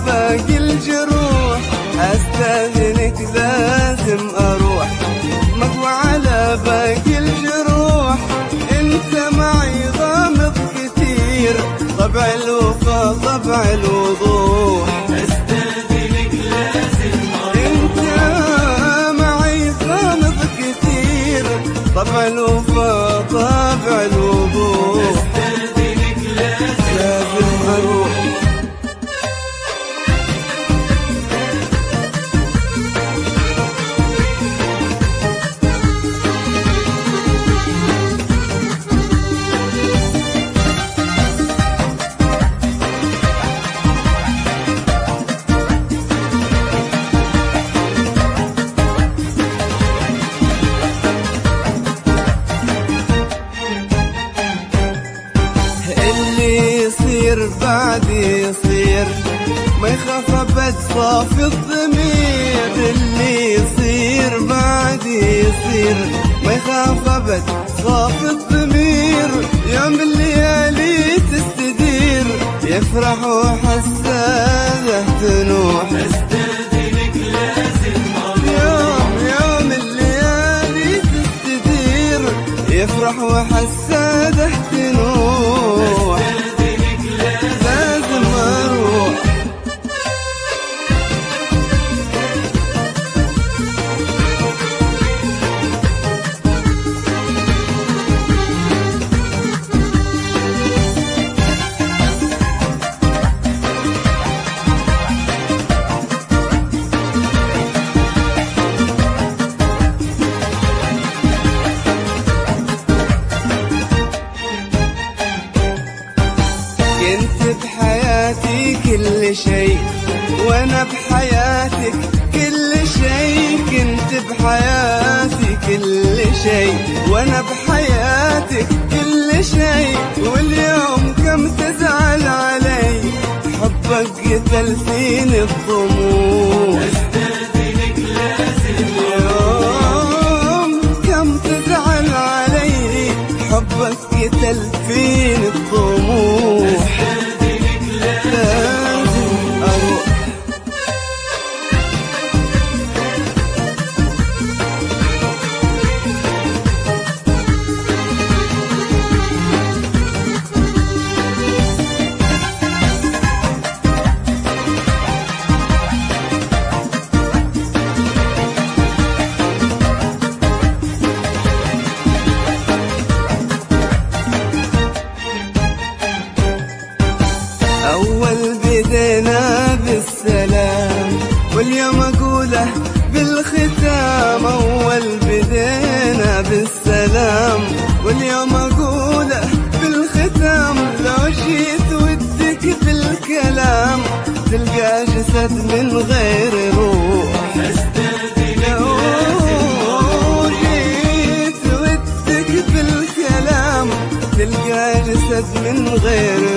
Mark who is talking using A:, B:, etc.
A: باقي الجروح، استاذنك لازم اروح مقوى على باقي الجروح. انت معي غامض كثير، طبع الوفا طبع الوضوح،
B: استاذنك لازم اروح.
A: انت معي غامض كثير، طبع الوفا طبع الوضوح،
B: استاذنك
A: لازم اروح. اللي يصير بعد يصير، ما يخاف ابد صافي الضمير. اللي يصير بعد يصير، ما يخاف ابد صافي الضمير. يوم الليالي تستدير، يفرح وحساده تنوح،
B: استاذنك لازم اروح.
A: يوم الليالي تستدير، يفرح وحساده تنوح،
B: استاذنك
A: لازم اروح. كنت بحياتي كل شيء، وانا بحياتك كل شيء. كنت بحياتي كل شيء، وانا بحياتك كل شيء. واليوم كم تزعل علي، حبك قتل فيني الطموح.
B: استاذنك لازم
A: اليوم كم تزعل علي، حبك قتل فيني الطموح،
B: استاذنك
A: لازم اروح. أول بدينا بالسلام، واليوم أقوله بالختام. أول بدينا بالسلام، واليوم أقوله بالختام. لو جيت ودك بالكلام، تلقى جسد من غير روح. لو جيت ودك بالكلام، تلقى جسد من غير